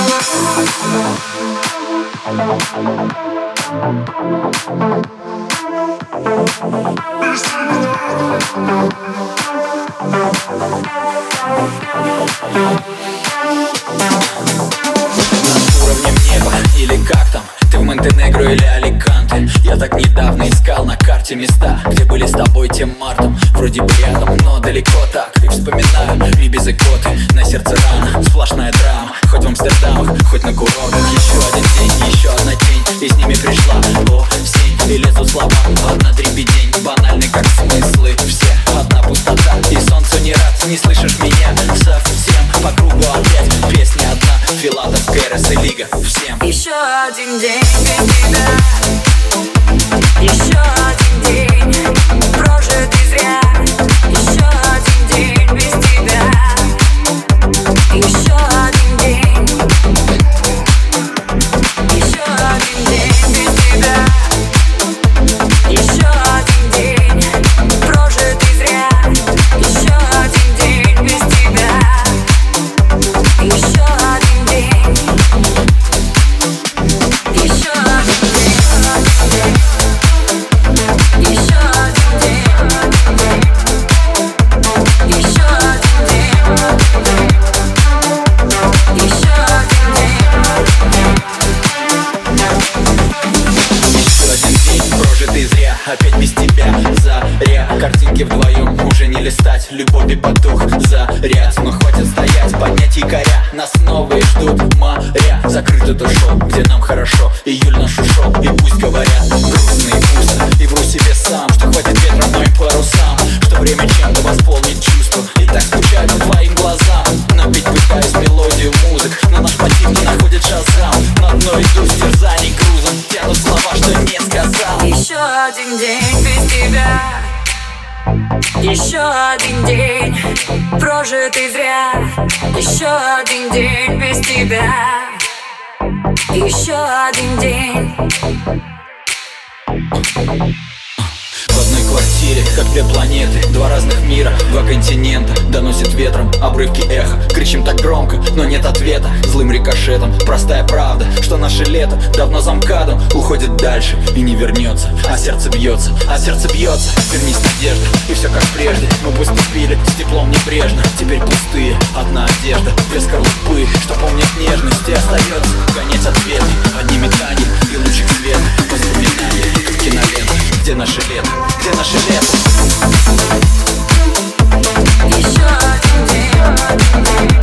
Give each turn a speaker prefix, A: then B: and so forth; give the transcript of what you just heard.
A: Уровнем неба или как там? Ты в Монтенегро или Аликанте? Я так недавно искал на карте места, где были с тобой тем мартом. Вроде бы рядом, но далеко так. И вспоминаю рыбьи коты, на сердце рана, сплошная драма. Хоть в Амстердамах, хоть на курортах. Еще один день, еще одна тень, и с ними пришла осень. И лезут слова, одна дребедень, банальный как смыслы все. Одна пустота, и солнцу не рад. Не слышишь меня совсем, по кругу опять песня одна. Филатов, Кэрос и Лига, всем.
B: Еще один день без тебя, еще один день прожитый зря. Еще один день без тебя, еще один день, еще один день без тебя, еще один день прожитый зря. Еще один день без тебя, еще один день. Еще один день, еще один день, еще один день, еще один день.
A: Еще один день прожитый зря, опять без тебя, заря. Картинки вдвоем уже не листать, любовь и потух заряд. Но хватит стоять, поднять якоря, нас новые ждут моря. Закрыт это шоу, где нам хорошо, июль наш ушел, и пусть говорят грустно и пусто. И вру себе сам, что хватит ветра моим парусам, что время чем-то восполнить чувства. И так скучаю по твоим глазам, напеть пытаюсь мелодию музык, но наш мотив не находит шазам. На дно иду с терзаний грузом, тянут слова, что не сказал.
B: Еще один день без тебя, еще один день прожитый зря. Еще один день без тебя, еще один день.
A: В одной квартире, как две планеты, два разных мира, два континента. Доносит ветром обрывки эха, кричим так громко, но нет ответа. Злым рикошетом, простая правда, что наше лето давно за МКАДом уходит дальше и не вернется. А сердце бьется, вернись, надежда, и все как прежде. Мы поступили с теплом небрежно, теперь пустые, одна одежда, без скорлупы, что помнит нежность. И остается гонять ответы, одни метания и лучик света. Воспоминания, как кинолента. Где наше лето? Где наше лето?
B: Еще один день.